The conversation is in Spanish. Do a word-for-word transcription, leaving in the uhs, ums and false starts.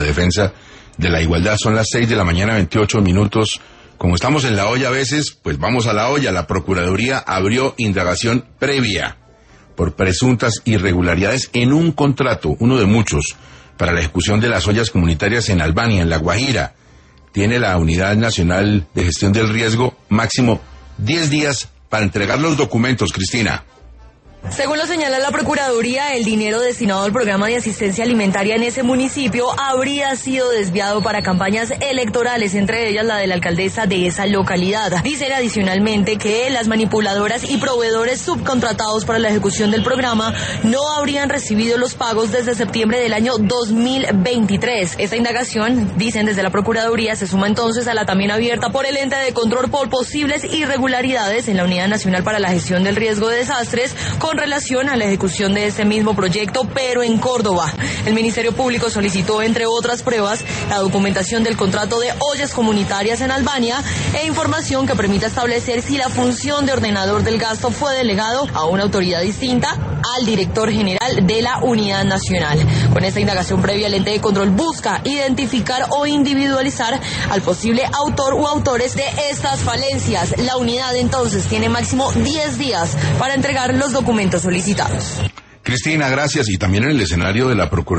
defensa de la igualdad. Son las seis de la mañana, veintiocho minutos. Como estamos en la olla a veces, pues vamos a la olla. La Procuraduría abrió indagación previa por presuntas irregularidades en un contrato, uno de muchos, para la ejecución de las ollas comunitarias en Albania, en La Guajira. Tiene la Unidad Nacional de Gestión del Riesgo máximo diez días para entregar los documentos, Cristina. Según lo señala la Procuraduría, el dinero destinado al programa de asistencia alimentaria en ese municipio habría sido desviado para campañas electorales, entre ellas la de la alcaldesa de esa localidad. Dicen adicionalmente que las manipuladoras y proveedores subcontratados para la ejecución del programa no habrían recibido los pagos desde septiembre del año dos mil veintitrés. Esta indagación, dicen desde la Procuraduría, se suma entonces a la también abierta por el ente de control por posibles irregularidades en la Unidad Nacional para la Gestión del Riesgo de Desastres, con relación a la ejecución de este mismo proyecto, pero en Córdoba. El Ministerio Público solicitó, entre otras pruebas, la documentación del contrato de ollas comunitarias en Albania e información que permita establecer si la función de ordenador del gasto fue delegado a una autoridad distinta al director general de la Unidad Nacional. Con esta indagación previa, el ente de control busca identificar o individualizar al posible autor o autores de estas falencias. La unidad entonces tiene máximo diez días para entregar los documentos solicitados. Cristina, gracias. Y también en el escenario de la Procuraduría